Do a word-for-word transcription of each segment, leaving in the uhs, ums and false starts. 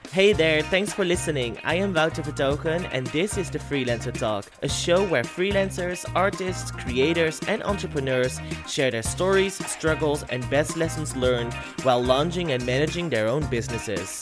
Hey there, thanks for listening. I am Wouter Vertogen and this is the Freelancer Talk, a show where freelancers, artists, creators and entrepreneurs share their stories, struggles and best lessons learned while launching and managing their own businesses.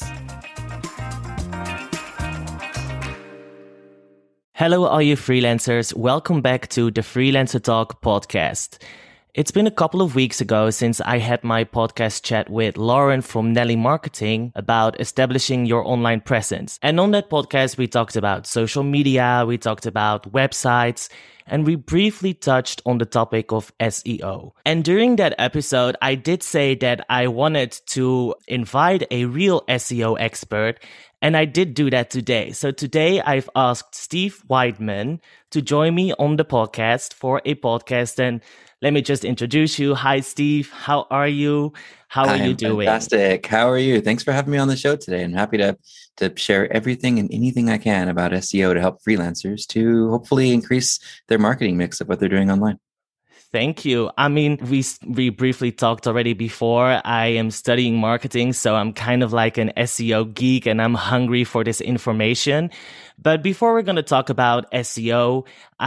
Hello all you freelancers, welcome back to the Freelancer Talk podcast. It's been a couple of weeks ago since I had my podcast chat with Lauren from Nelly Marketing about establishing your online presence. And on that podcast, we talked about social media, we talked about websites, and we briefly touched on the topic of S E O. And during that episode, I did say that I wanted to invite a real S E O expert, and I did do that today. So today I've asked Steve Weidman to join me on the podcast for a podcast. And let me just introduce you. Hi, Steve. How are you? How are I'm you doing? Fantastic. How are you? Thanks for having me on the show today. I'm happy to to share everything and anything I can about S E O to help freelancers to hopefully increase their marketing mix of what they're doing online. Thank you. I mean, we we briefly talked already before. I am studying marketing, so I'm kind of like an S E O geek and I'm hungry for this information. But before we're going to talk about S E O,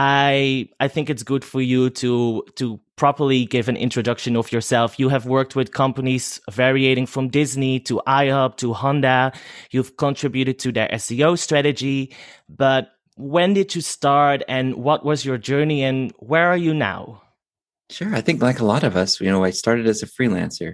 I I think it's good for you to to properly give an introduction of yourself. You have worked with companies varying from Disney to iHub to Honda. You've contributed to their S E O strategy. But when did you start and what was your journey and where are you now? Sure. I think like a lot of us, you know, I started as a freelancer.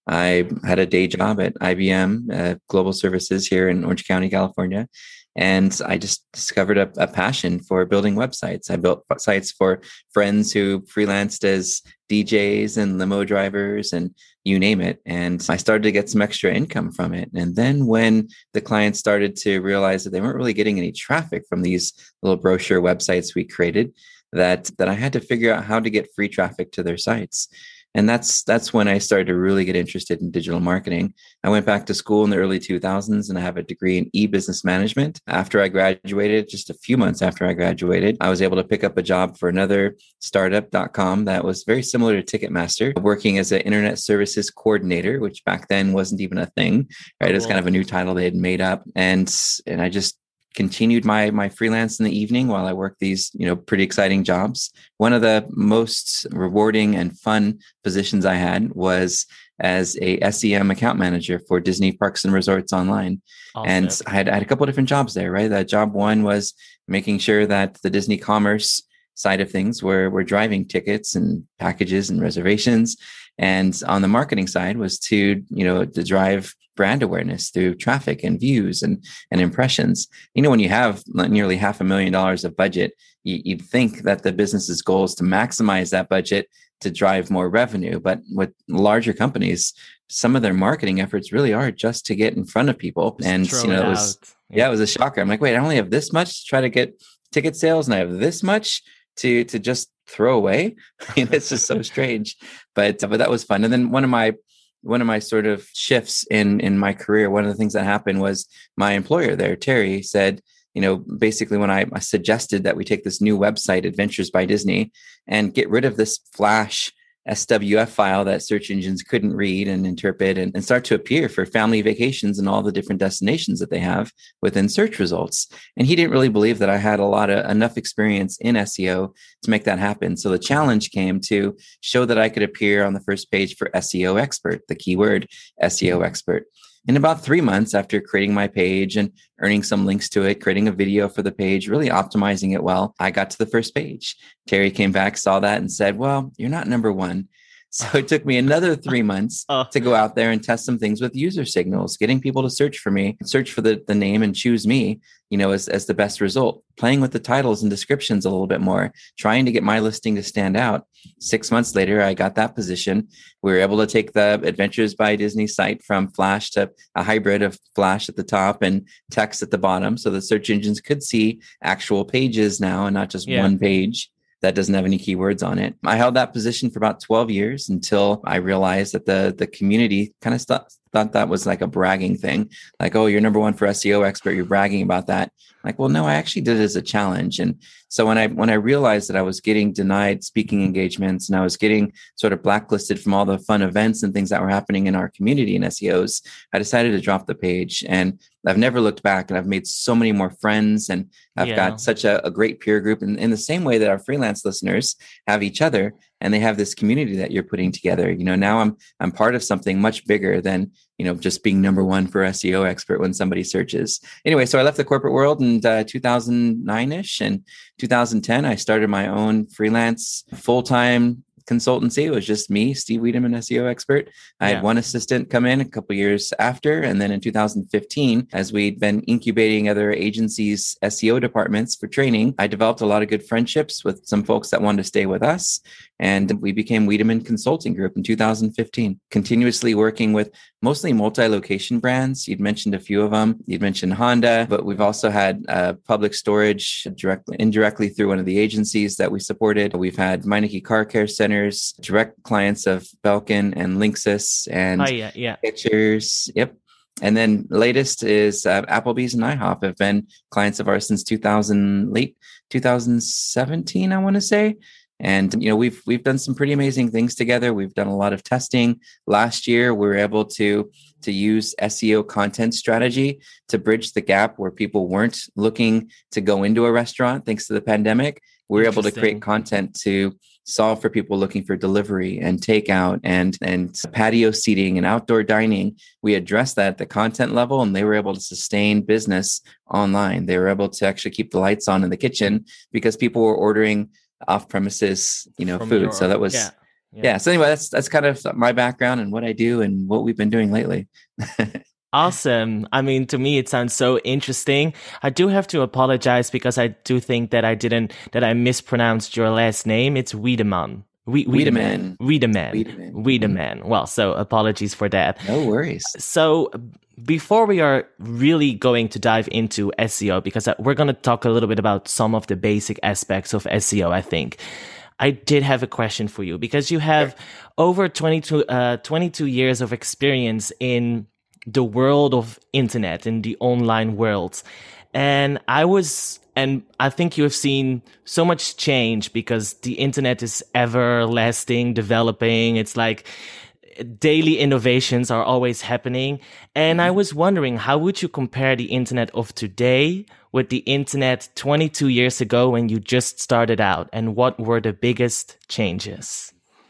I had a day job at I B M uh, Global Services here in Orange County, California. And I just discovered a, a passion for building websites. I built sites for friends who freelanced as D Js and limo drivers and you name it. And I started to get some extra income from it. And then when the clients started to realize that they weren't really getting any traffic from these little brochure websites we created, that that I had to figure out how to get free traffic to their sites. And that's that's when I started to really get interested in digital marketing. I went back to school in the early two thousands and I have a degree in e-business management. After I graduated, just a few months after I graduated, I was able to pick up a job for another startup dot com that was very similar to Ticketmaster, working as an internet services coordinator, which back then wasn't even a thing, right? It was kind of a new title they had made up. And, and I just continued my my freelance in the evening while I worked these, you know, pretty exciting jobs. One of the most rewarding and fun positions I had was as a S E M account manager for Disney Parks and Resorts Online. Awesome. And I had, I had a couple of different jobs there, right? That job one was making sure that the Disney commerce side of things were, were driving tickets and packages and reservations. And on the marketing side was to, you know, to drive brand awareness through traffic and views and, and impressions. You know, when you have nearly half a million dollars of budget, you, you'd think that the business's goal is to maximize that budget to drive more revenue. But with larger companies, some of their marketing efforts really are just to get in front of people. Just and, you know, it was, yeah. yeah, it was a shocker. I'm like, wait, I only have this much to try to get ticket sales and I have this much to, to just throw away. I mean, it's just so strange, but, but that was fun. And then one of my One of my sort of shifts in, in my career, one of the things that happened was my employer there, Terry, said, you know, basically when I, I suggested that we take this new website, Adventures by Disney, and get rid of this Flash S W F file that search engines couldn't read and interpret and, and start to appear for family vacations and all the different destinations that they have within search results. And he didn't really believe that I had a lot of enough experience in S E O to make that happen. So the challenge came to show that I could appear on the first page for S E O expert, the keyword S E O expert. In about three months after creating my page and earning some links to it, creating a video for the page, really optimizing it well, I got to the first page. Terry came back, saw that and said, well, you're not number one. So it took me another three months oh. to go out there and test some things with user signals, getting people to search for me, search for the, the name and choose me, you know, as, as the best result, playing with the titles and descriptions a little bit more, trying to get my listing to stand out. Six months later, I got that position. We were able to take the Adventures by Disney site from Flash to a hybrid of Flash at the top and text at the bottom. So the search engines could see actual pages now and not just yeah. one page that doesn't have any keywords on it. I held that position for about twelve years until I realized that the, the community kind of stopped, thought that was like a bragging thing. Like, oh, you're number one for S E O expert. You're bragging about that. Like, well, no, I actually did it as a challenge. And so when I when I realized that I was getting denied speaking engagements and I was getting sort of blacklisted from all the fun events and things that were happening in our community in S E Os, I decided to drop the page. And I've never looked back, and I've made so many more friends, and I've yeah. got such a, a great peer group. And in the same way that our freelance listeners have each other, and they have this community that you're putting together. You know, now I'm I'm part of something much bigger than, you know, just being number one for S E O expert when somebody searches. Anyway, so I left the corporate world in uh, two thousand nine-ish, and two thousand ten I started my own freelance full-time consultancy. It was just me, Steve Wiedemann, S E O expert. I yeah. had one assistant come in a couple of years after. And then in two thousand fifteen, as we'd been incubating other agencies' S E O departments for training, I developed a lot of good friendships with some folks that wanted to stay with us. And we became Wiedemann Consulting Group in two thousand fifteen, continuously working with mostly multi-location brands. You'd mentioned a few of them. You'd mentioned Honda, but we've also had uh, public storage directly, indirectly through one of the agencies that we supported. We've had Meineke Car Care Centers, direct clients of Belkin and Linksys and oh, yeah, yeah. Pictures. Yep. And then latest is uh, Applebee's and IHOP have been clients of ours since two thousand, late two thousand seventeen, I want to say. And, you know, we've we've done some pretty amazing things together. We've done a lot of testing. Last year, we were able to, to use S E O content strategy to bridge the gap where people weren't looking to go into a restaurant thanks to the pandemic. We were able to create content to solve for people looking for delivery and takeout and, and patio seating and outdoor dining. We addressed that at the content level, and they were able to sustain business online. They were able to actually keep the lights on in the kitchen because people were ordering off-premises, you know, From food. Your, so that was, yeah, yeah. yeah. So anyway, that's that's kind of my background and what I do and what we've been doing lately. Awesome. I mean, to me, it sounds so interesting. I do have to apologize because I do think that I didn't, that I mispronounced your last name. It's Wiedemann. We, Wiedemann. Wiedemann. Wiedemann. Wiedemann. Well, so apologies for that. No worries. So before we are really going to dive into S E O, because we're going to talk a little bit about some of the basic aspects of S E O, I think. I did have a question for you because you have sure. over twenty-two, uh, twenty-two years of experience in the world of internet, in the online world. And I was, and I think you have seen so much change because the internet is everlasting, developing. It's like daily innovations are always happening. And I was wondering, how would you compare the internet of today with the internet twenty-two years ago when you just started out? And what were the biggest changes?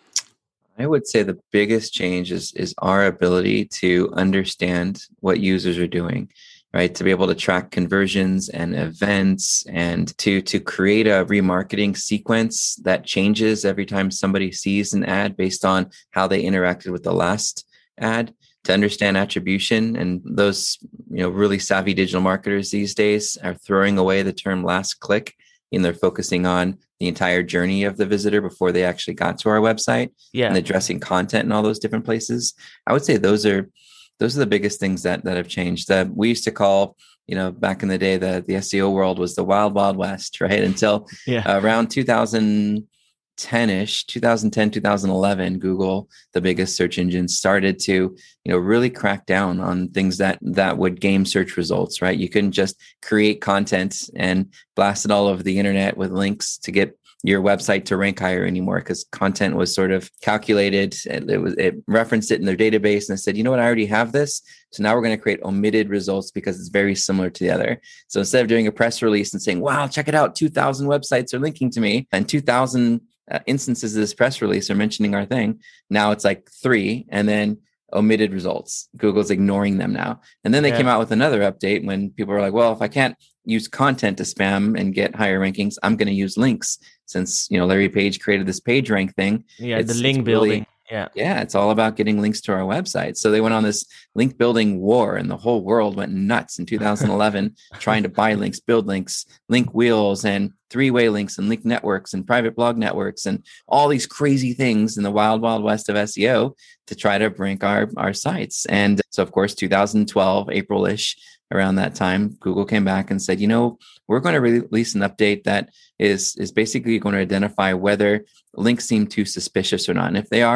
I would say the biggest change is, is our ability to understand what users are doing, right? To be able to track conversions and events and to, to create a remarketing sequence that changes every time somebody sees an ad based on how they interacted with the last ad, to understand attribution. And those, you know, really savvy digital marketers these days are throwing away the term last click, and they're focusing on the entire journey of the visitor before they actually got to our website, yeah. and addressing content in all those different places. I would say those are those are the biggest things that that have changed. Uh, we used to call, you know, back in the day, the, the S E O world was the wild, wild west, right? Until yeah. uh, around two thousand ten-ish, two thousand ten, two thousand eleven, Google, the biggest search engine, started to, you know, really crack down on things that that would game search results, right? You couldn't just create content and blast it all over the internet with links to get your website to rank higher anymore, because content was sort of calculated. It, it was it referenced it in their database, and it said, you know what, I already have this. So now we're going to create omitted results because it's very similar to the other. So instead of doing a press release and saying, wow, check it out, two thousand websites are linking to me, and two thousand uh, instances of this press release are mentioning our thing, now it's like three, and then omitted results. Google's ignoring them now. And then they yeah. came out with another update when people were like, well, if I can't use content to spam and get higher rankings, I'm going to use links. Since, you know, Larry Page created this page rank thing. Yeah, the link building. Really, yeah. Yeah, it's all about getting links to our website. So they went on this link building war, and the whole world went nuts in two thousand eleven trying to buy links, build links, link wheels, and three-way links, and link networks, and private blog networks, and all these crazy things in the wild, wild west of S E O to try to rank our, our sites. And so, of course, two thousand twelve, April-ish, around that time, Google came back and said, you know, we're going to release an update that is, is basically going to identify whether links seem too suspicious or not. And if they are,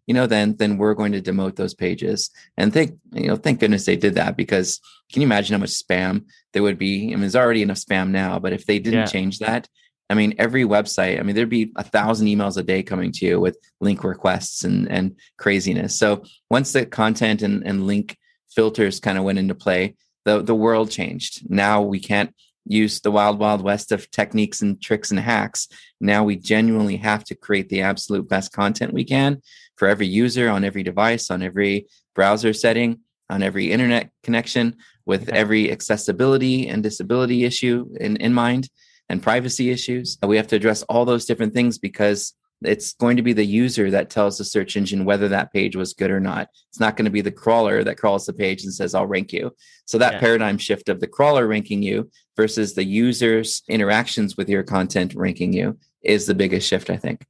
you know, then then we're going to demote those pages. And thank you know, thank goodness they did that, because can you imagine how much spam there would be? I mean, there's already enough spam now, but if they didn't Yeah. change that, I mean, every website, I mean, there'd be a thousand emails a day coming to you with link requests and and craziness. So once the content and, and link filters kind of went into play, the the world changed. Now we can't use the wild, wild west of techniques and tricks and hacks. Now we genuinely have to create the absolute best content we can for every user on every device, on every browser setting, on every internet connection, with every accessibility and disability issue in, in mind, and privacy issues. We have to address all those different things, because it's going to be the user that tells the search engine whether that page was good or not. It's not going to be the crawler that crawls the page and says, I'll rank you. So that yeah. paradigm shift of the crawler ranking you versus the user's interactions with your content ranking you is the biggest shift, I think.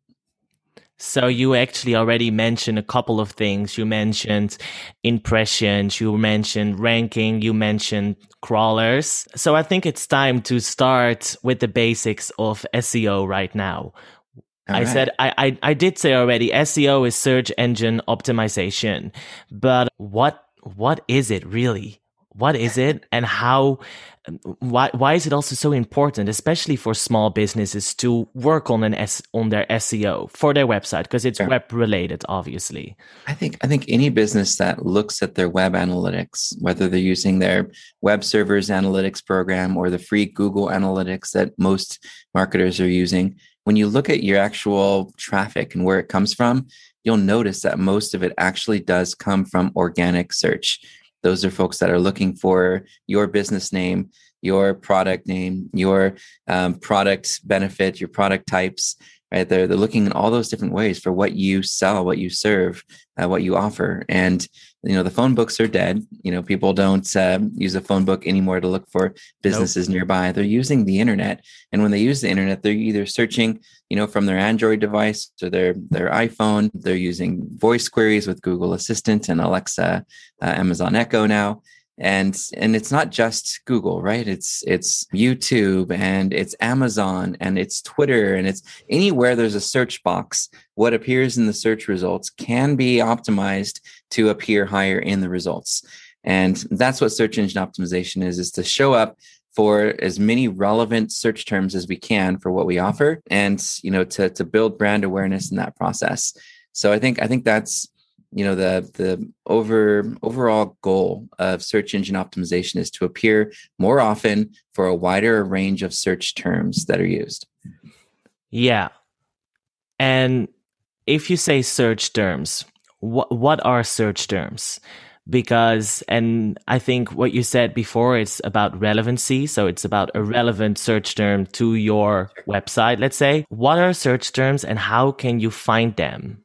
So you actually already mentioned a couple of things. You mentioned impressions, you mentioned ranking, you mentioned crawlers. So I think it's time to start with the basics of S E O right now. All I right. said, I, I, I did say already, S E O is search engine optimization, but what, what is it really? What is it, and how, why, why is it also so important, especially for small businesses, to work on an S, on their S E O for their website? Because it's yeah. web related, obviously. I think, I think any business that looks at their web analytics, whether they're using their web servers analytics program or the free Google Analytics that most marketers are using, when you look at your actual traffic and where it comes from, you'll notice that most of it actually does come from organic search. Those are folks that are looking for your business name, your product name, your um, product benefit, your product types, right? They're, they're looking in all those different ways for what you sell, what you serve, uh, what you offer. And, you know, the phone books are dead. You know, people don't uh, use a phone book anymore to look for businesses nope. nearby. They're using the internet. And when they use the internet, they're either searching, you know, from their Android device to their, their iPhone. They're using voice queries with Google Assistant and Alexa, uh, Amazon Echo now. And and it's not just Google, right? It's it's YouTube and it's Amazon and it's Twitter and it's anywhere there's a search box. What appears in the search results can be optimized to appear higher in the results. And that's what search engine optimization is, is to show up for as many relevant search terms as we can for what we offer, and you know, to to build brand awareness in that process. So I think I think that's you know, the the over overall goal of search engine optimization is to appear more often for a wider range of search terms that are used. Yeah. And if you say search terms, what what are search terms? Because, and I think what you said before, it's about relevancy. So it's about a relevant search term to your website, let's say. What are search terms and how can you find them?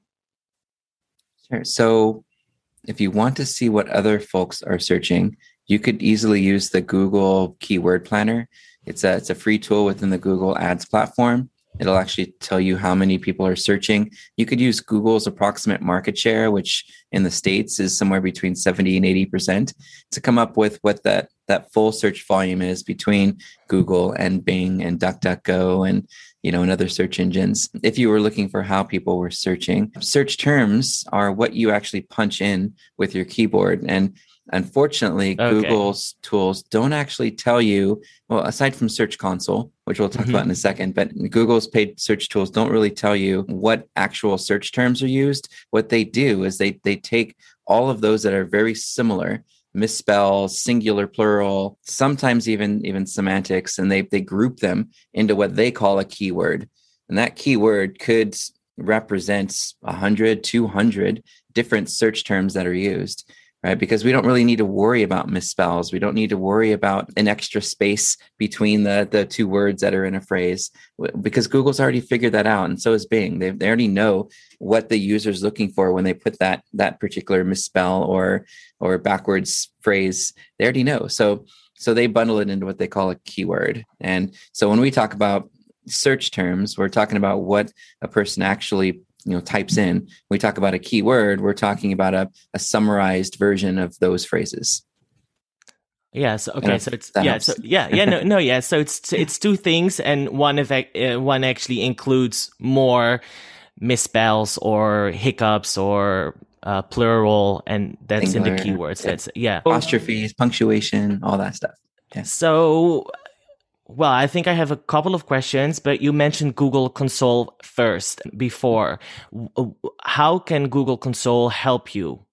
Sure. So if you want to see what other folks are searching, you could easily use the Google Keyword Planner. It's a, it's a free tool within the Google Ads platform. It'll actually tell you how many people are searching. You could use Google's approximate market share, which in the States is somewhere between seventy and eighty percent, to come up with what that, that full search volume is between Google and Bing and DuckDuckGo and, you know, and other search engines. If you were looking for how people were searching, search terms are what you actually punch in with your keyboard. And unfortunately, okay. Google's tools don't actually tell you, well, aside from Search Console, which we'll talk mm-hmm. about in a second, but Google's paid search tools don't really tell you what actual search terms are used. What they do is they they take all of those that are very similar, misspell, singular, plural, sometimes even, even semantics, and they, they group them into what they call a keyword. And that keyword could represent one hundred, two hundred different search terms that are used, right? Because we don't really need to worry about misspells. We don't need to worry about an extra space between the, the two words that are in a phrase, because Google's already figured that out. And so is Bing. They, they already know what the user's looking for when they put that, that particular misspell or, or backwards phrase. They already know. So, so they bundle it into what they call a keyword. And so when we talk about search terms, we're talking about what a person actually you know, types in. We talk about a keyword, we're talking about a, a summarized version of those phrases. Yeah. So okay. So it's yeah. Helps. So yeah. Yeah. No. No. Yeah. So it's it's two things, and one effect. Uh, one actually includes more misspells or hiccups or uh, plural, and that's Singular, in the keywords. yeah. That's yeah. Apostrophes, punctuation, all that stuff. Yeah. So, well, I think I have a couple of questions, but you mentioned Google Console first before. How can Google Console help you?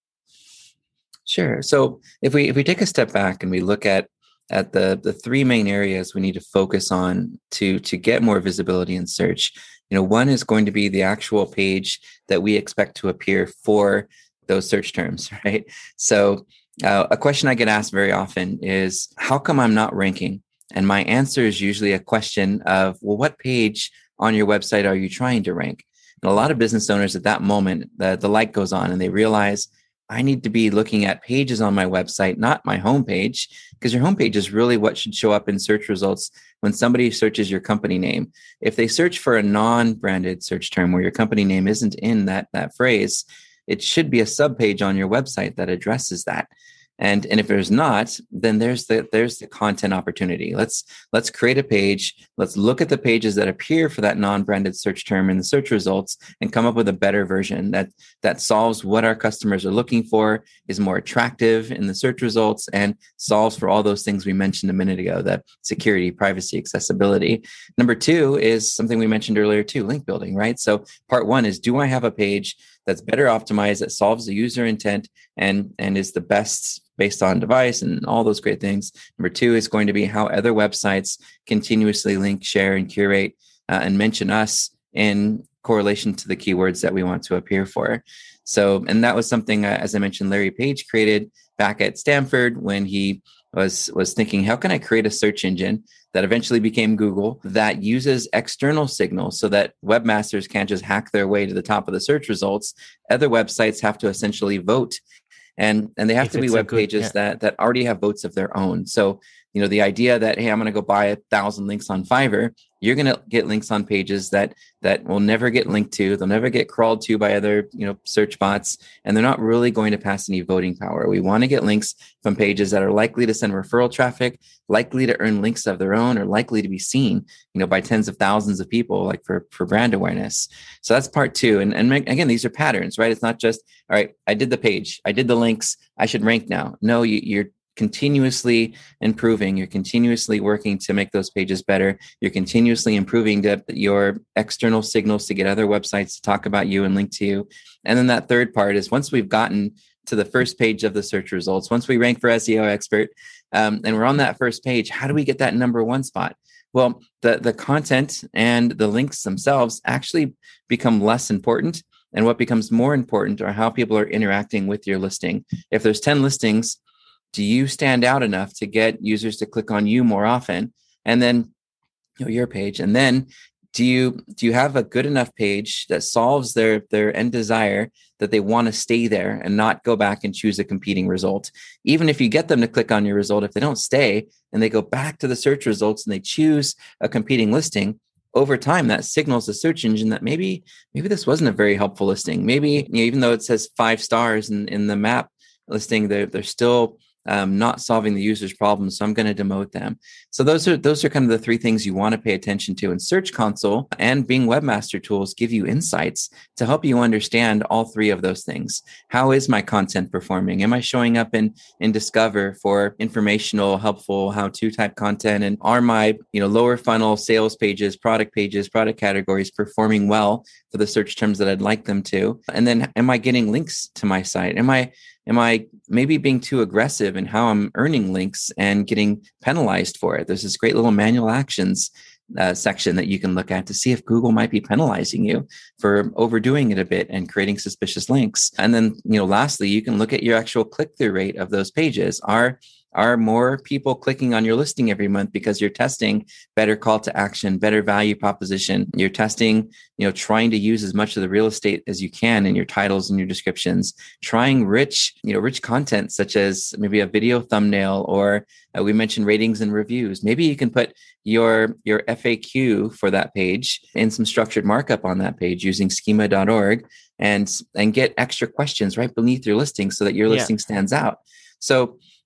Sure. So if we if we take a step back and we look at at the the three main areas we need to focus on to to get more visibility in search, you know, one is going to be the actual page that we expect to appear for those search terms, right? So uh, a question I get asked very often is, how come I'm not ranking? And my answer is usually a question of, well, what page on your website are you trying to rank? And a lot of business owners at that moment, the, the light goes on and they realize, I need to be looking at pages on my website, not my homepage, because your homepage is really what should show up in search results when somebody searches your company name. If they search for a non-branded search term where your company name isn't in that, that phrase, it should be a subpage on your website that addresses that. And, and if there's not, then there's the there's the content opportunity. Let's let's create a page. Let's look at the pages that appear for that non-branded search term in the search results and come up with a better version that that solves what our customers are looking for, is more attractive in the search results, and solves for all those things we mentioned a minute ago: that security, privacy, accessibility. Number two is something we mentioned earlier too: link building, right? So part one is, do I have a page that's better optimized, that solves the user intent and and is the best based on device and all those great things? Number two is going to be how other websites continuously link, share, and curate uh, and mention us in correlation to the keywords that we want to appear for. So, and that was something, uh, as I mentioned, Larry Page created back at Stanford when he was was thinking, how can I create a search engine that eventually became Google that uses external signals so that webmasters can't just hack their way to the top of the search results? Other websites have to essentially vote. And, and they have if to be web good, pages yeah. that, that already have votes of their own. So, you know, the idea that, hey, I'm going to go buy a thousand links on Fiverr, you're going to get links on pages that that will never get linked to. They'll never get crawled to by other, you know, search bots, and they're not really going to pass any voting power. We want to get links from pages that are likely to send referral traffic, likely to earn links of their own, or likely to be seen, you know, by tens of thousands of people, like for, for brand awareness. So that's part two. And, and again, these are patterns, right? It's not just, all right, I did the page, I did the links, I should rank now. No, you, you're continuously improving. You're continuously working to make those pages better. You're continuously improving the, your external signals to get other websites to talk about you and link to you. And then that third part is, once we've gotten to the first page of the search results, once we rank for S E O expert, um, and we're on that first page, how do we get that number one spot? Well, the, the content and the links themselves actually become less important. And what becomes more important are how people are interacting with your listing. If there's ten listings, do you stand out enough to get users to click on you more often? And then, you know, your page. And then do you do you have a good enough page that solves their their end desire, that they want to stay there and not go back and choose a competing result? Even if you get them to click on your result, if they don't stay and they go back to the search results and they choose a competing listing, over time, that signals the search engine that maybe maybe this wasn't a very helpful listing. Maybe, you know, even though it says five stars in, in the map listing, they're, they're still Um, not solving the user's problems, so I'm going to demote them. So those are those are kind of the three things you want to pay attention to. And Search Console and Bing Webmaster Tools give you insights to help you understand all three of those things. How is my content performing? Am I showing up in in Discover for informational, helpful, how-to type content? And are my, you know, lower funnel sales pages, product pages, product categories performing well for the search terms that I'd like them to? And then, am I getting links to my site? Am I Am I maybe being too aggressive in how I'm earning links and getting penalized for it? There's this great little manual actions uh, section that you can look at to see if Google might be penalizing you for overdoing it a bit and creating suspicious links. And then, you know, lastly, you can look at your actual click-through rate of those pages. Are Are more people clicking on your listing every month because you're testing better call to action, better value proposition? You're testing, you know, trying to use as much of the real estate as you can in your titles and your descriptions, trying rich, you know, rich content, such as maybe a video thumbnail, or uh, we mentioned ratings and reviews. Maybe you can put your, your F A Q for that page in some structured markup on that page using schema dot org and, and get extra questions right beneath your listing so that your yeah. listing stands out. So,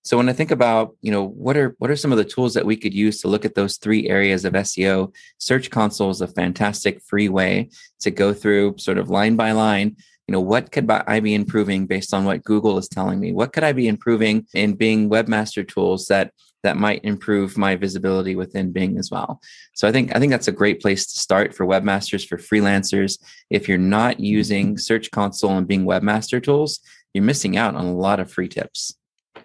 So when I think about, you know, what are what are some of the tools that we could use to look at those three areas of S E O? Search Console is a fantastic free way to go through sort of line by line. You know, what could I be improving based on what Google is telling me? What could I be improving in Bing Webmaster Tools that that might improve my visibility within Bing as well? So I think I think that's a great place to start for webmasters, for freelancers. If you're not using Search Console and Bing Webmaster Tools, you're missing out on a lot of free tips.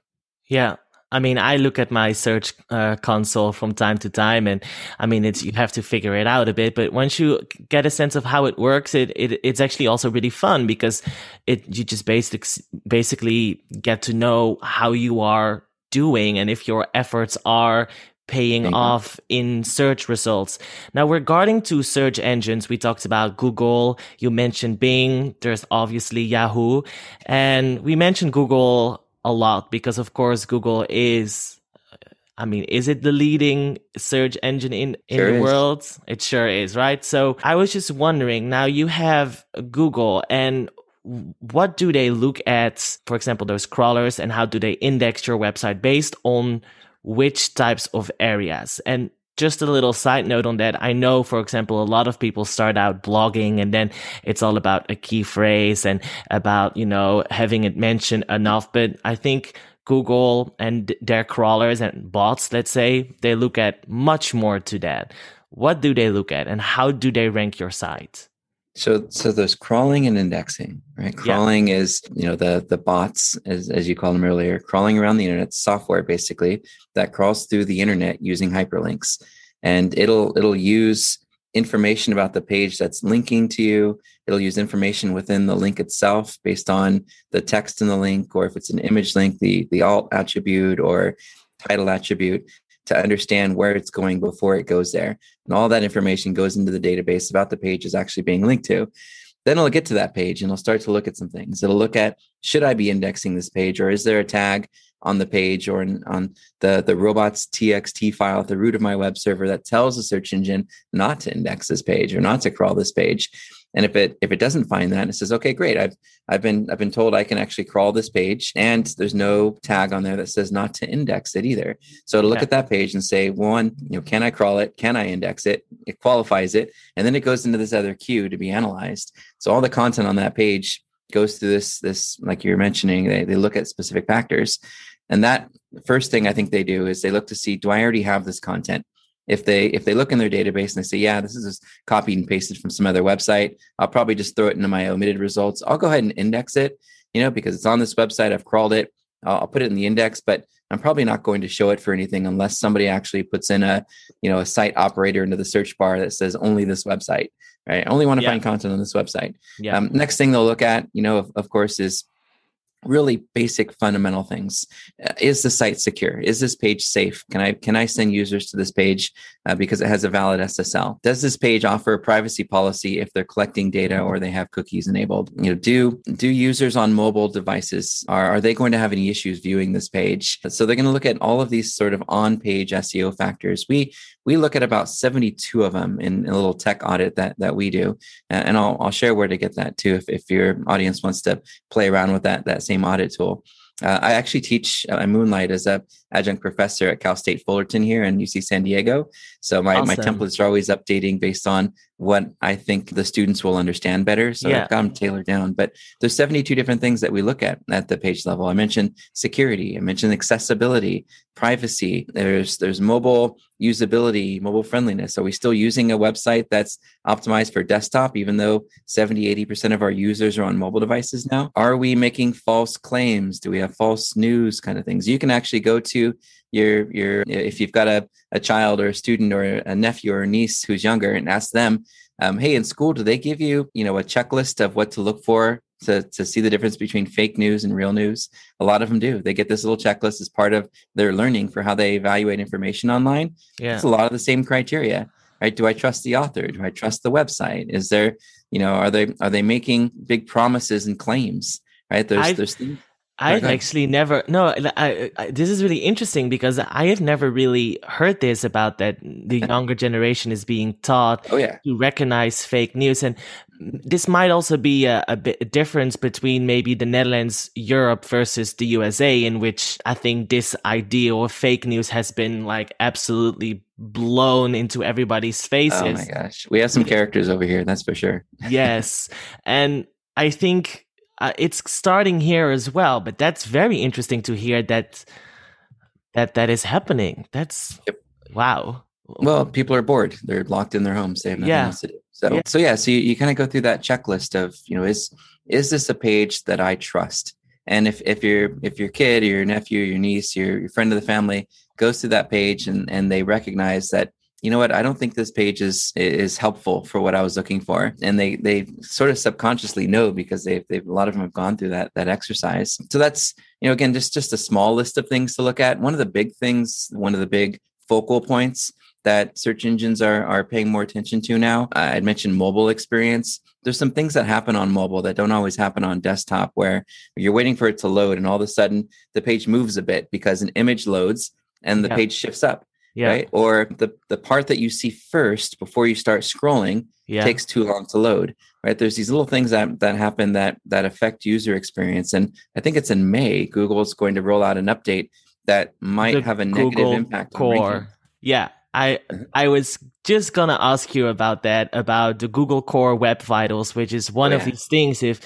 Yeah. I mean, I look at my search uh, console from time to time, and I mean, it's you have to figure it out a bit. But once you get a sense of how it works, it, it it's actually also really fun because it you just basic, basically get to know how you are doing and if your efforts are paying Paying off off. in search results. Now, regarding to search engines, we talked about Google. You mentioned Bing. There's obviously Yahoo, and we mentioned Google a lot because, of course, Google is, I mean, is it the leading search engine in, in Sure the is. world? It sure is, right? So I was just wondering, now you have Google, and what do they look at, for example, those crawlers, and how do they index your website based on which types of areas? And just a little side note on that. I know, for example, a lot of people start out blogging and then it's all about a key phrase and about, you know, having it mentioned enough. But I think Google and their crawlers and bots, let's say, they look at much more to that. What do they look at and how do they rank your site? So, so there's crawling and indexing, right? Yeah. Crawling is, you know, the the bots, as as you called them earlier, crawling around the internet, software basically that crawls through the internet using hyperlinks, and it'll it'll use information about the page that's linking to you. It'll use information within the link itself based on the text in the link, or if it's an image link, the the alt attribute or title attribute, to understand where it's going before it goes there. And all that information goes into the database about the page is actually being linked to. Then it'll get to that page and it'll start to look at some things. It'll look at, should I be indexing this page, or is there a tag on the page or in, on the, the robots.txt file at the root of my web server that tells the search engine not to index this page or not to crawl this page. And if it if it doesn't find that, it says, okay, great. I've I've been I've been told I can actually crawl this page, and there's no tag on there that says not to index it either. So to look Yeah. at that page and say, one, you know, can I crawl it? Can I index it? It qualifies it, and then it goes into this other queue to be analyzed. So all the content on that page goes through this this like you're mentioning. They they look at specific factors, and that first thing I think they do is they look to see, do I already have this content? If they if they look in their database and they say, yeah, this is just copied and pasted from some other website, I'll probably just throw it into my omitted results. I'll go ahead and index it, you know, because it's on this website. I've crawled it. I'll, I'll put it in the index, but I'm probably not going to show it for anything unless somebody actually puts in a, you know, a site operator into the search bar that says only this website, right? I only want to Yeah. find content on this website. Yeah. Um, next thing they'll look at, you know, of, of course, is really basic fundamental things. Uh, is the site secure? Is this page safe? Can I can I send users to this page uh, because it has a valid S S L? Does this page offer a privacy policy if they're collecting data or they have cookies enabled? You know, do do users on mobile devices, are are they going to have any issues viewing this page? So they're going to look at all of these sort of on-page S E O factors. We we look at about seventy-two of them in, in a little tech audit that that we do, and I'll I'll share where to get that too if if your audience wants to play around with that that same audit tool. Uh, I actually teach, I uh, moonlight as a adjunct professor at Cal State Fullerton here in U C San Diego. So my, Awesome. my templates are always updating based on what I think the students will understand better. So Yeah. I've got them tailored down. But there's seventy-two different things that we look at at the page level. I mentioned security. I mentioned accessibility, privacy. There's there's mobile usability, mobile friendliness. Are we still using a website that's optimized for desktop, even though seventy, eighty percent of our users are on mobile devices now? Are we making false claims? Do we have false news kind of things? You can actually go to your, your if you've got a, a child or a student or a nephew or a niece who's younger, and ask them, um, hey, in school, do they give you, you know, a checklist of what to look for to, to see the difference between fake news and real news? A lot of them do. They get this little checklist as part of their learning for how they evaluate information online. Yeah. It's a lot of the same criteria, right? Do I trust the author? Do I trust the website? Is there, you know, are they are they making big promises and claims, right? There's I've- there's things. I've Right. actually never, no, I, I, this is really interesting because I have never really heard this about that the younger generation is being taught Oh yeah. to recognize fake news. And this might also be a, a bit a difference between maybe the Netherlands, Europe versus the U S A, in which I think this idea of fake news has been like absolutely blown into everybody's faces. Oh my gosh. We have some characters over here, that's for sure. Yes. And I think uh, it's starting here as well, but that's very interesting to hear that that that is happening. That's yep. Wow. Well, people are bored. They're locked in their homes. They have nothing yeah. else to do. So, yeah. so yeah, so you, you kind of go through that checklist of, you know, is, is this a page that I trust? And if, if your, if your kid or your nephew, or your niece, your, your friend of the family goes through that page and, and they recognize that, you know what, I don't think this page is, is helpful for what I was looking for. And they, they sort of subconsciously know because they've, they've, a lot of them have gone through that, that exercise. So that's, you know, again, just, just a small list of things to look at. One of the big things, one of the big focal points that search engines are are paying more attention to now. Uh, I'd mentioned mobile experience. There's some things that happen on mobile that don't always happen on desktop, where you're waiting for it to load and all of a sudden the page moves a bit because an image loads and the yeah. page shifts up, yeah. right? Or the, the part that you see first before you start scrolling yeah. takes too long to load, right? There's these little things that, that happen that, that affect user experience. And I think it's in May, Google is going to roll out an update that might the have a negative Google impact Core. on ranking. Yeah. I I was just gonna ask you about that, about the Google Core Web Vitals, which is one oh, yeah. of these things. If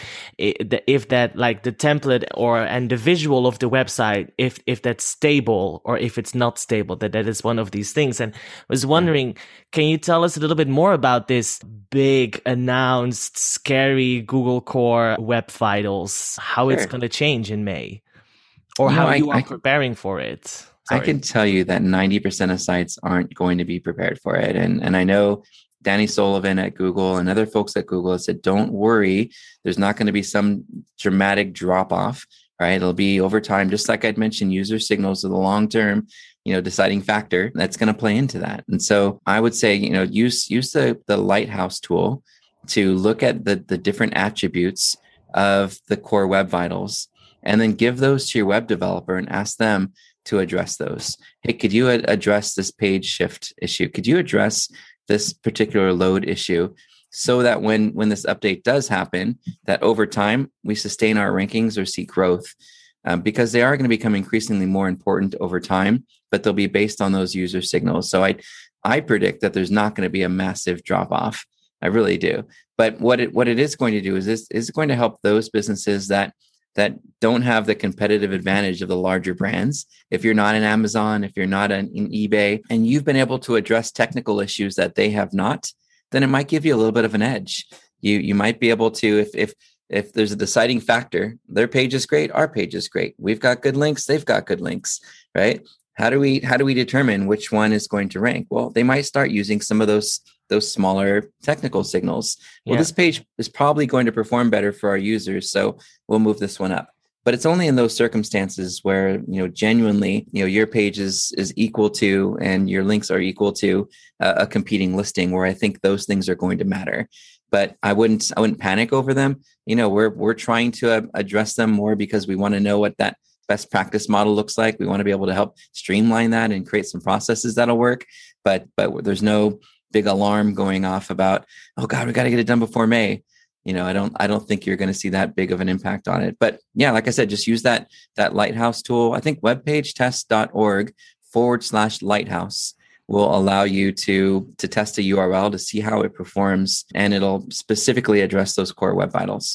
if that like the template or and the visual of the website, if if that's stable or if it's not stable, that that is one of these things. And I was wondering, can you tell us a little bit more about this big announced scary Google Core Web Vitals? How sure. it's gonna change in May, or you how know, you I, are I, preparing for it? Sorry. I can tell you that ninety percent of sites aren't going to be prepared for it. And, and I know Danny Sullivan at Google and other folks at Google have said, don't worry, there's not going to be some dramatic drop off, right? It'll be over time, just like I'd mentioned, user signals are the long-term, you know, deciding factor that's going to play into that. And so I would say, you know, use, use the, the Lighthouse tool to look at the, the different attributes of the core Web Vitals, and then give those to your web developer and ask them to address those. Hey, could you ad- address this page shift issue? Could you address this particular load issue so that when, when this update does happen, that over time we sustain our rankings or see growth? Um, because they are going to become increasingly more important over time, but they'll be based on those user signals. So I, I predict that there's not going to be a massive drop off. I really do. But what it what it is going to do is this is going to help those businesses that that don't have the competitive advantage of the larger brands. If you're not in Amazon, if you're not in, in eBay, and you've been able to address technical issues that they have not, then it might give you a little bit of an edge. You you might be able to, if if if there's a deciding factor, their page is great, our page is great. We've got good links, they've got good links, right? How do we how do we determine which one is going to rank? Well, they might start using some of those those smaller technical signals. Well, yeah. this page is probably going to perform better for our users, so we'll move this one up. But it's only in those circumstances where, you know, genuinely, you know, your page is, is equal to, and your links are equal to uh, a competing listing, where I think those things are going to matter. But I wouldn't, I wouldn't panic over them. You know, we're, we're trying to uh, address them more because we want to know what that best practice model looks like. We want to be able to help streamline that and create some processes that'll work. But, but there's no big alarm going off about, oh God, we got to get it done before May. You know, I don't, I don't think you're going to see that big of an impact on it. But yeah, like I said, just use that, that Lighthouse tool. I think webpagetest.org forward slash Lighthouse will allow you to, to test a U R L to see how it performs. And it'll specifically address those core Web Vitals.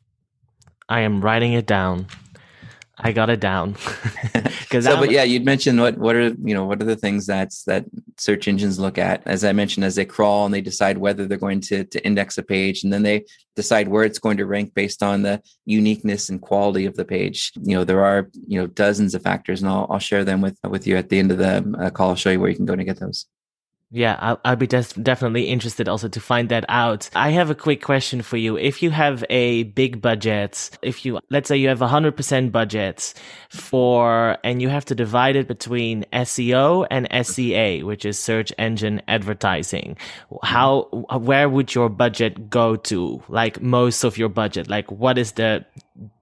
I am writing it down. I got it down. so, but yeah, you'd mentioned what, what are, you know, what are the things that's, that search engines look at, as I mentioned, as they crawl and they decide whether they're going to, to index a page, and then they decide where it's going to rank based on the uniqueness and quality of the page. You know, there are, you know, dozens of factors, and I'll, I'll share them with, with you at the end of the uh, call. I'll show you where you can go to get those. Yeah, I'll, I'll be des- definitely interested also to find that out. I have a quick question for you. If you have a big budget, if you, let's say you have a hundred percent budget for, and you have to divide it between S E O and S E A, which is search engine advertising, how, where would your budget go to? Like most of your budget? Like what is the,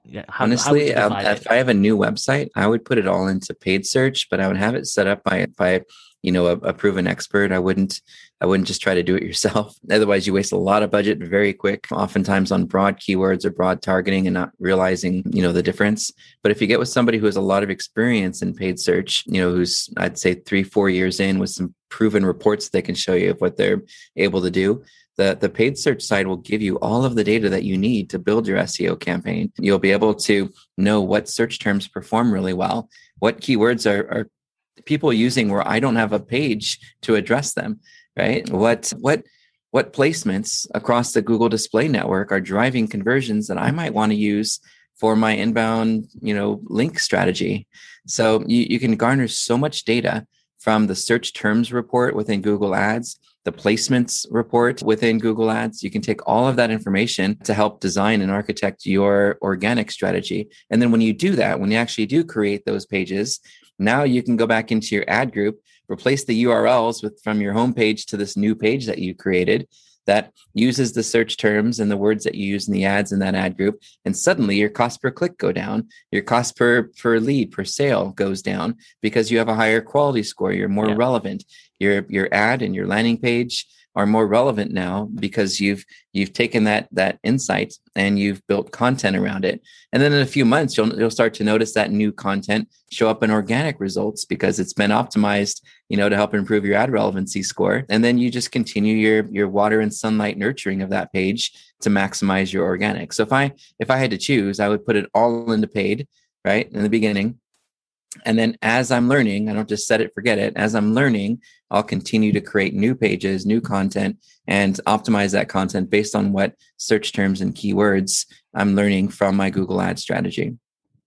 Yeah, how, how would Honestly, you um, divide it? if I have a new website, I would put it all into paid search, but I would have it set up by by you know a, a proven expert. I wouldn't I wouldn't just try to do it yourself. Otherwise, you waste a lot of budget very quick, oftentimes on broad keywords or broad targeting and not realizing you know the difference. But if you get with somebody who has a lot of experience in paid search, you know, who's I'd say three four years in with some proven reports they can show you of what they're able to do. The, the paid search side will give you all of the data that you need to build your S E O campaign. You'll be able to know what search terms perform really well, what keywords are, are people using where I don't have a page to address them, right? What what what placements across the Google Display Network are driving conversions that I might want to use for my inbound, you know, link strategy. So you, you can garner so much data from the search terms report within Google Ads, the placements report within Google Ads. You can take all of that information to help design and architect your organic strategy. And then when you do that, when you actually do create those pages, now you can go back into your ad group, replace the U R Ls with from your homepage to this new page that you created that uses the search terms and the words that you use in the ads in that ad group. And suddenly your cost per click go down. Your cost per, per lead, per sale goes down because you have a higher quality score. You're more yeah. relevant. Your, your ad and your landing page are more relevant now because you've you've taken that that insight and you've built content around it. And then in a few months, you'll you'll start to notice that new content show up in organic results because it's been optimized, you know, to help improve your ad relevancy score. And then you just continue your your water and sunlight nurturing of that page to maximize your organic. So if I if I had to choose, I would put it all into paid, right, in the beginning. And then as I'm learning, I don't just set it, forget it. As I'm learning, I'll continue to create new pages, new content, and optimize that content based on what search terms and keywords I'm learning from my Google Ads strategy.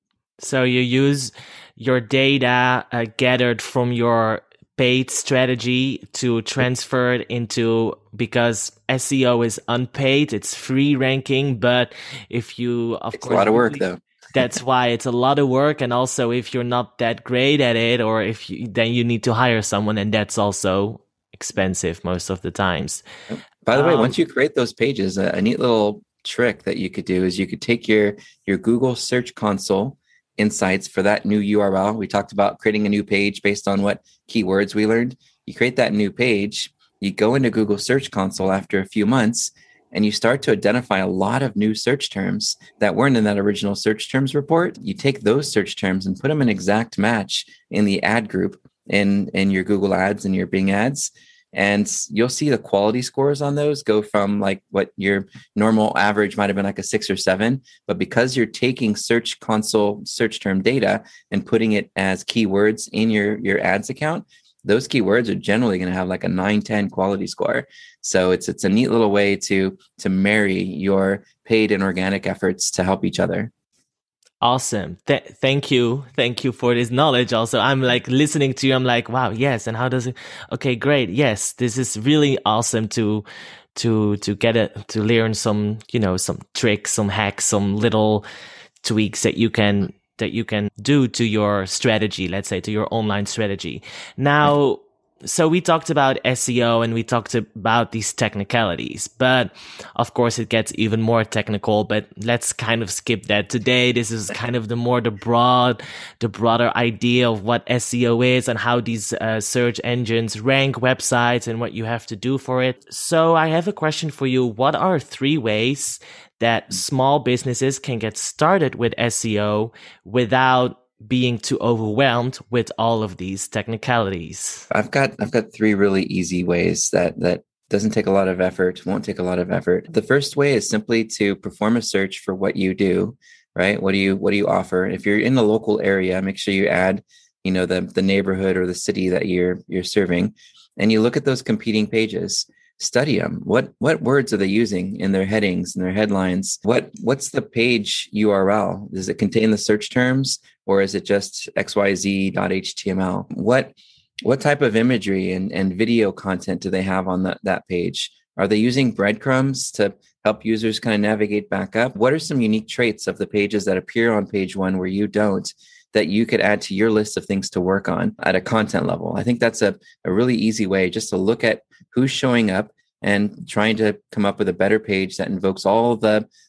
So you use your data uh, gathered from your paid strategy to transfer it into, because S E O is unpaid, it's free ranking, but if you, of it's course, a lot of work really, though. That's why it's a lot of work. And also if you're not that great at it, or if you, then you need to hire someone, and that's also expensive most of the times. By the um, way, once you Um, create those pages, a, a neat little trick that you could do is you could take your, your Google Search Console insights for that new U R L. We talked about creating a new page based on what keywords we learned. You create that new page, you go into Google Search Console after a few months, and you start to identify a lot of new search terms that weren't in that original search terms report. You take those search terms and put them in exact match in the ad group in, in your Google Ads and your Bing Ads. And you'll see the quality scores on those go from like what your normal average might have been like a six or seven. But because you're taking Search Console search term data and putting it as keywords in your, your ads account, those keywords are generally going to have like a nine, ten quality score. So it's it's a neat little way to to marry your paid and organic efforts to help each other. Awesome. Th- thank you. Thank you for this knowledge. Also, I'm like listening to you. I'm like, wow, yes. And how does it? Okay, great. Yes, this is really awesome to to to get it, to learn some, you know, some tricks, some hacks, some little tweaks that you can that you can do to your strategy, let's say to your online strategy. Now, so we talked about S E O and we talked about these technicalities, but of course it gets even more technical, but let's kind of skip that today. This is kind of the more the broad, the broader idea of what S E O is and how these uh, search engines rank websites and what you have to do for it. So I have a question for you. What are three ways that small businesses can get started with S E O without being too overwhelmed with all of these technicalities? I've got I've got three really easy ways that that doesn't take a lot of effort, won't take a lot of effort. The first way is simply to perform a search for what you do, right? What do you what do you offer? If you're in the local area, make sure you add, you know, the the neighborhood or the city that you're you're serving, and you look at those competing pages. Study them. What what words are they using in their headings and their headlines? What what's the page U R L? Does it contain the search terms, or is it just X Y Z dot H T M L? What what type of imagery and, and video content do they have on that, that page? Are they using breadcrumbs to help users kind of navigate back up? What are some unique traits of the pages that appear on page one where you don't, that you could add to your list of things to work on at a content level? I think that's a, a really easy way just to look at who's showing up and trying to come up with a better page that invokes all the,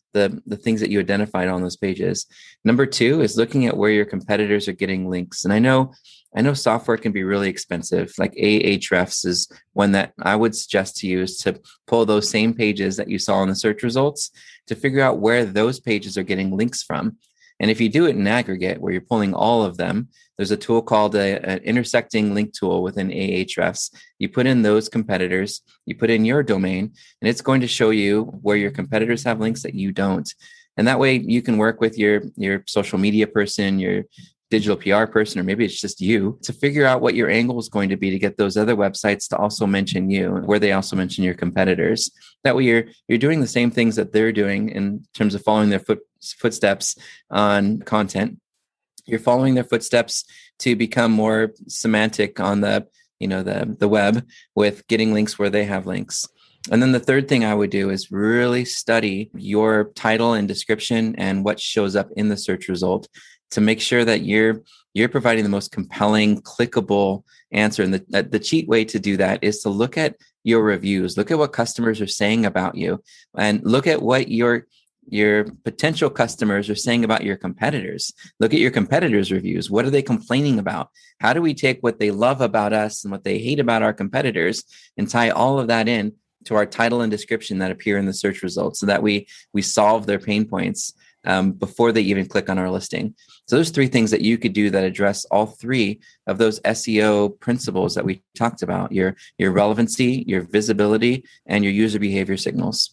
the, the things that you identified on those pages. Number two is looking at where your competitors are getting links. And I know, I know software can be really expensive. Like Ahrefs is one that I would suggest to use to pull those same pages that you saw in the search results to figure out where those pages are getting links from. And if you do it in aggregate, where you're pulling all of them, there's a tool called a, an intersecting link tool within Ahrefs. You put in those competitors, you put in your domain, and it's going to show you where your competitors have links that you don't. And that way you can work with your, your social media person, your digital P R person, or maybe it's just you, to figure out what your angle is going to be to get those other websites to also mention you, where they also mention your competitors. That way you're you're doing the same things that they're doing in terms of following their foot, footsteps on content. You're following their footsteps to become more semantic on the, you know, the, the web with getting links where they have links. And then the third thing I would do is really study your title and description and what shows up in the search result to make sure that you're you're providing the most compelling, clickable answer. And the, the cheat way to do that is to look at your reviews, look at what customers are saying about you, and look at what your your potential customers are saying about your competitors. Look at your competitors' reviews. What are they complaining about? How do we take what they love about us and what they hate about our competitors and tie all of that in to our title and description that appear in the search results so that we we solve their pain points um, before they even click on our listing. So those three things that you could do that address all three of those S E O principles that we talked about: your your relevancy, your visibility, and your user behavior signals.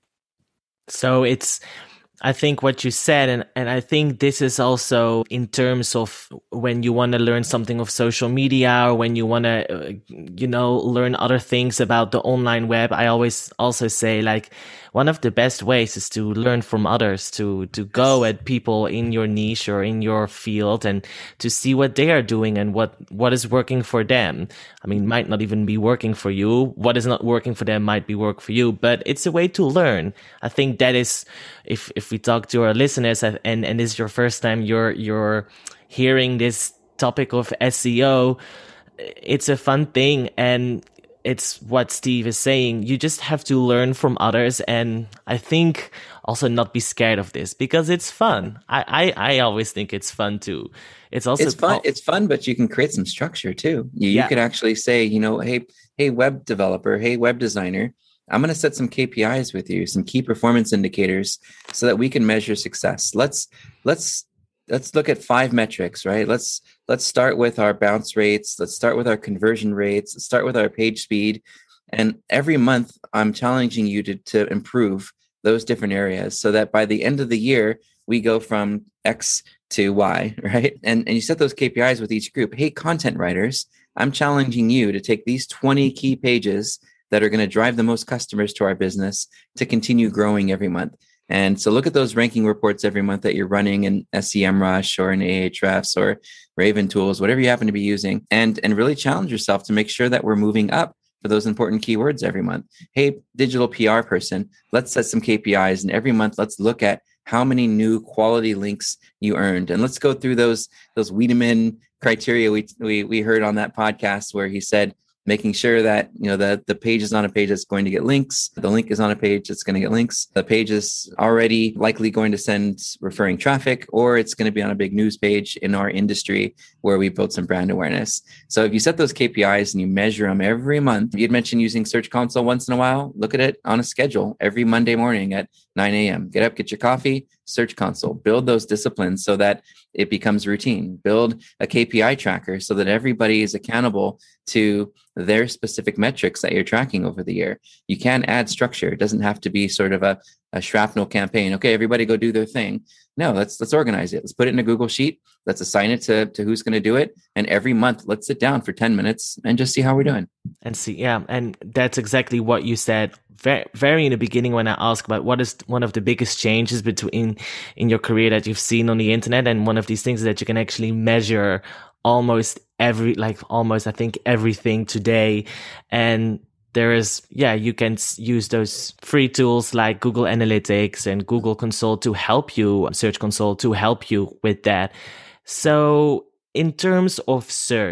So it's, I think what you said, and, and I think this is also in terms of when you want to learn something of social media or when you want to, uh, you know, learn other things about the online web. I always also say, like, one of the best ways is to learn from others, to to go at people in your niche or in your field and to see what they are doing and what, what is working for them. I mean, might not even be working for you. What is not working for them might be work for you, but it's a way to learn. I think that is, if if we talk to our listeners and and this is your first time you're you're hearing this topic of S E O, it's a fun thing, and it's what Steve is saying. You just have to learn from others, and I think also not be scared of this because it's fun. I I, I always think it's fun too. It's also it's fun. It's fun, but you can create some structure too. You, yeah. you could actually say, you know, hey, hey, web developer, hey, web designer, I'm going to set some K P Is with you, some key performance indicators, so that we can measure success. Let's let's let's look at five metrics, right? Let's let's start with our bounce rates. Let's start with our conversion rates. Let's start with our page speed. And every month, I'm challenging you to to improve those different areas, so that by the end of the year, we go from X to Y, right? And and you set those K P Is with each group. Hey, content writers, I'm challenging you to take these twenty key pages that are going to drive the most customers to our business to continue growing every month. And so look at those ranking reports every month that you're running in SEMrush or in Ahrefs or Raven Tools, whatever you happen to be using, and, and really challenge yourself to make sure that we're moving up for those important keywords every month. Hey, digital P R person, let's set some K P Is, and every month let's look at how many new quality links you earned. And let's go through those, those Wiedemann criteria we, we, we heard on that podcast where he said, making sure that, you know, the, the page is on a page that's going to get links. The link is on a page that's going to get links. The page is already likely going to send referring traffic, or it's going to be on a big news page in our industry where we built some brand awareness. So if you set those K P Is and you measure them every month, you'd mentioned using Search Console once in a while. Look at it on a schedule every Monday morning at nine a.m. Get up, get your coffee, Search Console, build those disciplines so that it becomes routine. Build a K P I tracker so that everybody is accountable to their specific metrics that you're tracking over the year. You can add structure. It doesn't have to be sort of a, a shrapnel campaign. Okay, everybody go do their thing. No, let's let's organize it. Let's put it in a Google Sheet. Let's assign it to, to who's going to do it. And every month, let's sit down for ten minutes and just see how we're doing. And see, yeah. And that's exactly what you said very, very in the beginning when I asked about what is one of the biggest changes between in your career that you've seen on the internet. And one of these things is that you can actually measure almost every, like almost, I think, everything today. And there is, yeah, you can use those free tools like Google Analytics and Google Console to help you, Search Console to help you with that. So in terms of search,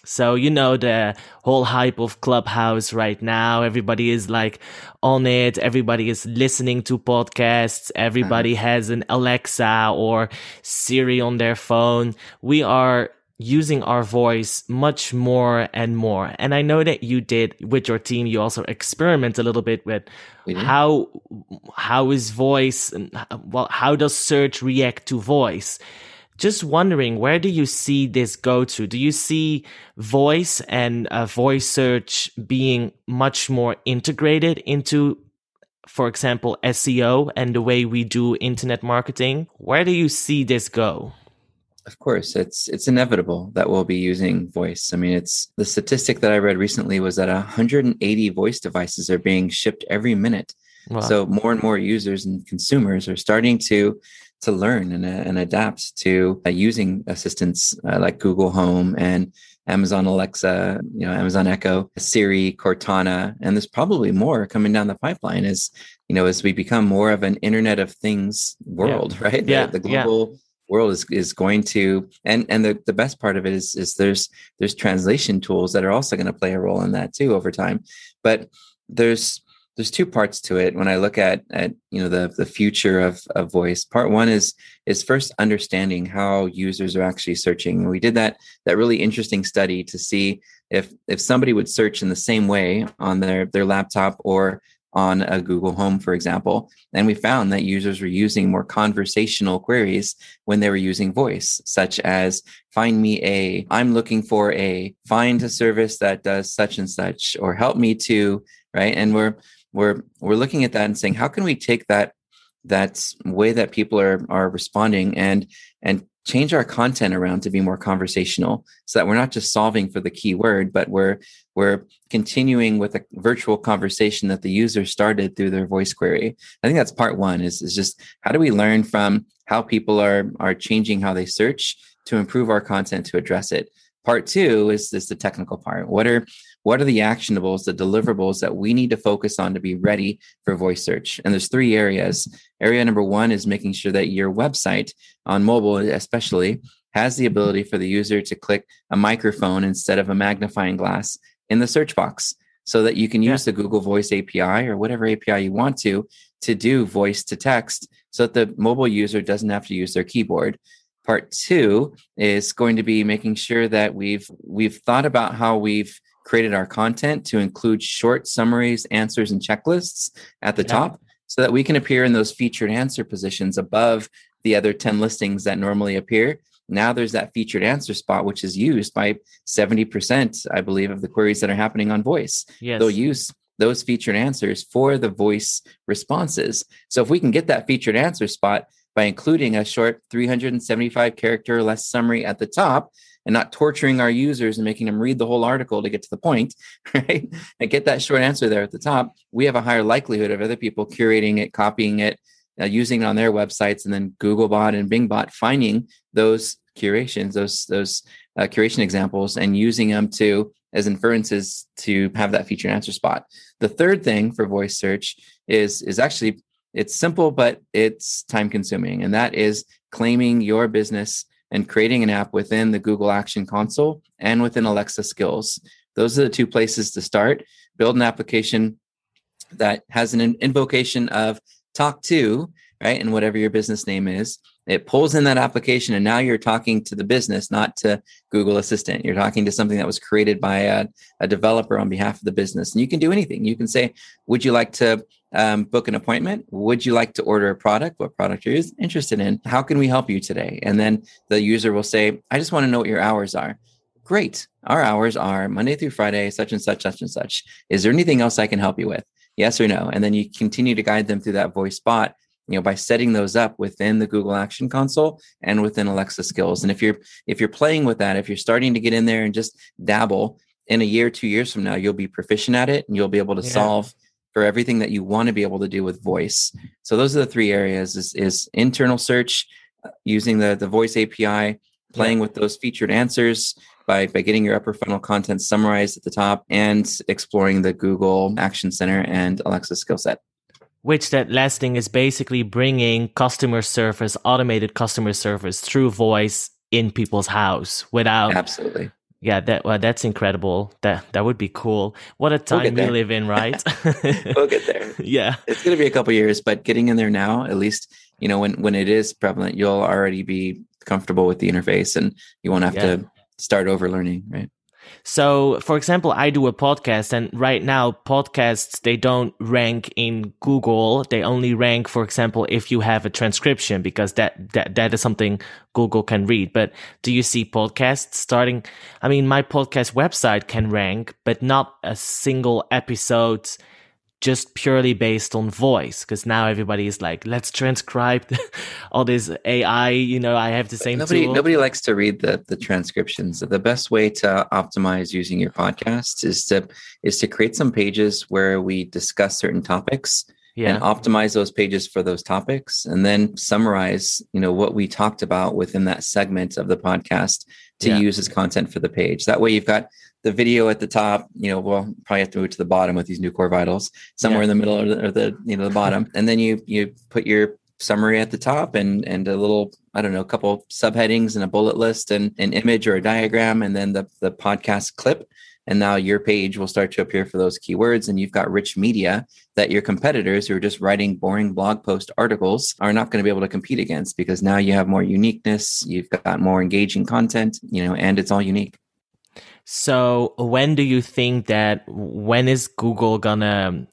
So, you know, the whole hype of Clubhouse right now, everybody is like on it. Everybody is listening to podcasts. Everybody Uh-huh. has an Alexa or Siri on their phone. We are using our voice much more and more. And I know that you did with your team, you also experiment a little bit with We did. how, how is voice, well, how does search react to voice? Just wondering, where do you see this go to? Do you see voice and uh, voice search being much more integrated into, for example, S E O and the way we do internet marketing? Where do you see this go? Of course, it's it's inevitable that we'll be using voice. I mean, it's the statistic that I read recently was that one hundred eighty voice devices are being shipped every minute. Wow. So more and more users and consumers are starting to to learn and, uh, and adapt to uh, using assistants uh, like Google Home and Amazon Alexa, you know, Amazon Echo, Siri, Cortana, and there's probably more coming down the pipeline as, you know, as we become more of an Internet of Things world, yeah. right? Yeah. The, the global yeah. world is, is going to, and and the, the best part of it is is there's there's translation tools that are also going to play a role in that too over time. But there's there's two parts to it when I look at at you know the the future of of voice. Part one is is first understanding how users are actually searching. We did that that really interesting study to see if if somebody would search in the same way on their their laptop or on a Google Home, for example. And we found that users were using more conversational queries when they were using voice, such as find me a, I'm looking for a, find a service that does such and such, or help me to, right? And we're we're we're looking at that and saying, how can we take that that way that people are are responding and and change our content around to be more conversational, so that we're not just solving for the keyword, but we're we're continuing with a virtual conversation that the user started through their voice query. I think that's part one is, is just how do we learn from how people are are changing how they search to improve our content to address it. Part two is, is the technical part. What are what are the actionables, the deliverables that we need to focus on to be ready for voice search? And there's three areas. Area number one is making sure that your website on mobile, especially, has the ability for the user to click a microphone instead of a magnifying glass in the search box, so that you can use yeah. the Google Voice A P I or whatever A P I you want to, to do voice to text, so that the mobile user doesn't have to use their keyboard. Part two is going to be making sure that we've we've thought about how we've created our content to include short summaries, answers, and checklists at the yeah. top, so that we can appear in those featured answer positions above the other ten listings that normally appear. Now there's that featured answer spot, which is used by seventy percent, I believe, of the queries that are happening on voice. Yes. They'll use those featured answers for the voice responses. So if we can get that featured answer spot by including a short three hundred seventy-five character or less summary at the top, and not torturing our users and making them read the whole article to get to the point, right? And get that short answer there at the top, we have a higher likelihood of other people curating it, copying it, uh, using it on their websites, and then Googlebot and Bingbot finding those curations, those those uh, curation examples, and using them to as inferences to have that featured answer spot. The third thing for voice search is is actually, it's simple, but it's time consuming. And that is claiming your business and creating an app within the Google Action Console and within Alexa Skills. Those are the two places to start. Build an application that has an invocation of talk to, right? And whatever your business name is, it pulls in that application, and now you're talking to the business, not to Google Assistant. You're talking to something that was created by a, a developer on behalf of the business. And you can do anything. You can say, would you like to um, book an appointment? Would you like to order a product? What product are you interested in? How can we help you today? And then the user will say, I just want to know what your hours are. Great. Our hours are Monday through Friday, such and such, such and such. Is there anything else I can help you with? Yes or no? And then you continue to guide them through that voice bot, you know, by setting those up within the Google Action Console and within Alexa Skills. And if you're if you're playing with that, if you're starting to get in there and just dabble, in a year, two years from now, you'll be proficient at it, and you'll be able to yeah. solve for everything that you want to be able to do with voice. So those are the three areas: is, is internal search, using the the voice A P I, playing yeah. with those featured answers by by getting your upper funnel content summarized at the top, and exploring the Google Action Center and Alexa skill set. Which that last thing is basically bringing customer service, automated customer service through voice in people's house without absolutely Yeah, that well, that's incredible. That that would be cool. What a time we live in, right? We'll get there. Yeah. It's going to be a couple years, but getting in there now, at least, you know, when, when it is prevalent, you'll already be comfortable with the interface and you won't have yeah. to start over learning, right? So, for example, I do a podcast, and right now podcasts, they don't rank in Google. They only rank, for example, if you have a transcription, because that, that, that is something Google can read. But do you see podcasts starting? I mean, my podcast website can rank, but not a single episode just purely based on voice, because now everybody is like, let's transcribe all this A I, you know, I have the same nobody, tool. Nobody likes to read the, the transcriptions. The best way to optimize using your podcast is to, is to create some pages where we discuss certain topics yeah. and optimize those pages for those topics, and then summarize, you know, what we talked about within that segment of the podcast to yeah. use as content for the page. That way you've got the video at the top, you know, well, probably have to move to the bottom with these new core vitals, somewhere yeah. in the middle or the, or the, you know, the bottom. And then you, you put your summary at the top and, and a little, I don't know, a couple subheadings and a bullet list and an image or a diagram, and then the, the podcast clip. And now your page will start to appear for those keywords, and you've got rich media that your competitors who are just writing boring blog post articles are not going to be able to compete against, because now you have more uniqueness, you've got more engaging content, you know, and it's all unique. So when do you think that, when is Google gonna,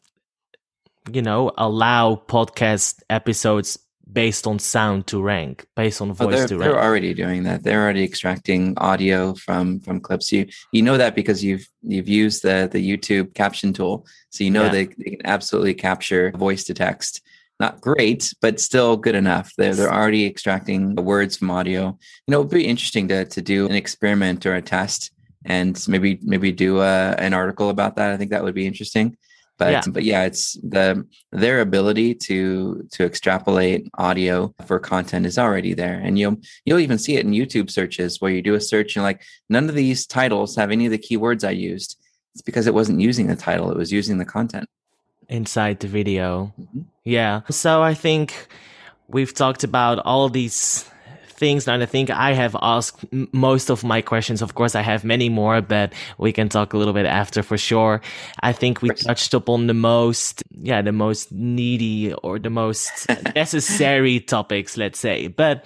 you know, allow podcast episodes based on sound to rank, based on voice oh, to rank? They're already doing that. They're already extracting audio from, from clips. You you know that because you've you've used the the YouTube caption tool. So you know yeah. they, they can absolutely capture voice to text. Not great, but still good enough. They're, they're already extracting the words from audio. You know, it would be interesting to to do an experiment or a test and maybe maybe do a, an article about that. I think that would be interesting. But yeah. but yeah, it's the their ability to to extrapolate audio for content is already there, and you'll you'll even see it in YouTube searches where you do a search and like, none of these titles have any of the keywords I used. It's because it wasn't using the title; it was using the content inside the video. Mm-hmm. Yeah. So I think we've talked about all these things, and I think I have asked m- most of my questions. Of course, I have many more, but we can talk a little bit after for sure. I think we touched upon the most, yeah, the most needy or the most necessary topics, let's say. But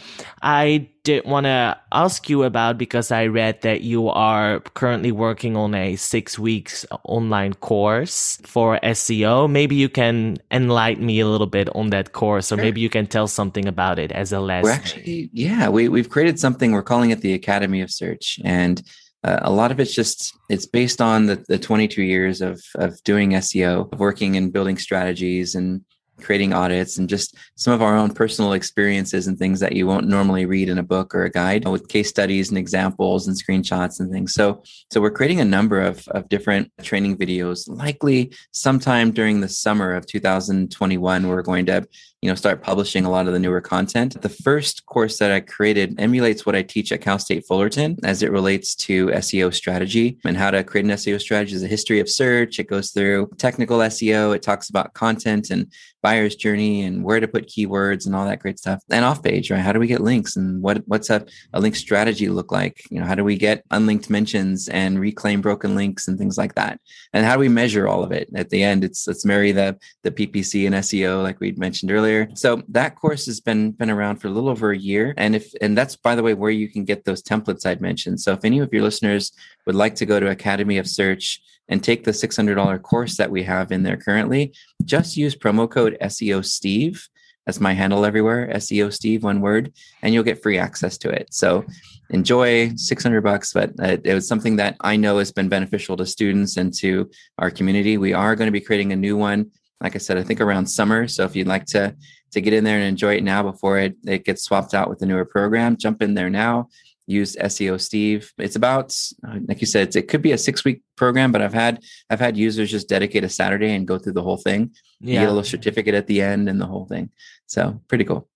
I did want to ask you about, because I read that you are currently working on a six weeks online course for S E O. Maybe you can enlighten me a little bit on that course, or sure. maybe you can tell something about it as a lesson. We're actually, yeah, we, we've created something. We're calling it the Academy of Search. And uh, a lot of it's just, it's based on the, the twenty-two years of, of doing S E O, of working and building strategies and creating audits, and just some of our own personal experiences and things that you won't normally read in a book or a guide, with case studies and examples and screenshots and things. So, so we're creating a number of, of different training videos. Likely sometime during the summer of two thousand twenty-one, we're going to, you know, start publishing a lot of the newer content. The first course that I created emulates what I teach at Cal State Fullerton as it relates to S E O strategy and how to create an S E O strategy. Is a history of search. It goes through technical S E O. It talks about content and buyer's journey and where to put keywords and all that great stuff. And off page, right? How do we get links, and what what's a, a link strategy look like? You know, how do we get unlinked mentions and reclaim broken links and things like that? And how do we measure all of it? At the end, it's let's marry the the P P C and S E O like we mentioned earlier. So that course has been been around for a little over a year. And if and that's, by the way, where you can get those templates I'd mentioned. So if any of your listeners would like to go to Academy of Search and take the six hundred dollars course that we have in there currently, just use promo code S E O Steve. That's my handle everywhere, S E O Steve, one word, and you'll get free access to it. So enjoy six hundred bucks, but it, it was something that I know has been beneficial to students and to our community. We are going to be creating a new one, like I said, I think around summer. So if you'd like to, to get in there and enjoy it now before it, it gets swapped out with the newer program, jump in there now. Use S E O Steve. It's about, like you said, it's, it could be a six week program, but I've had I've had users just dedicate a Saturday and go through the whole thing. Yeah. You get a little certificate at the end and the whole thing. So pretty cool.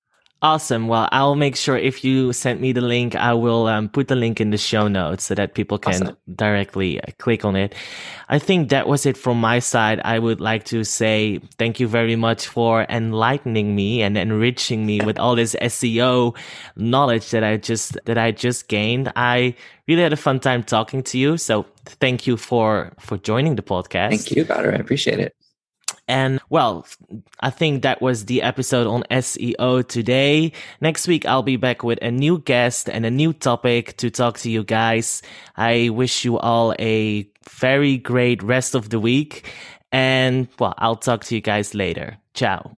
Awesome. Well, I'll make sure if you send me the link, I will um, put the link in the show notes so that people can Awesome. directly uh, click on it. I think that was it from my side. I would like to say thank you very much for enlightening me and enriching me with all this S E O knowledge that I just that I just gained. I really had a fun time talking to you. So thank you for for joining the podcast. Thank you, Badr. I appreciate it. And well, I think that was the episode on S E O today. Next week, I'll be back with a new guest and a new topic to talk to you guys. I wish you all a very great rest of the week. And well, I'll talk to you guys later. Ciao.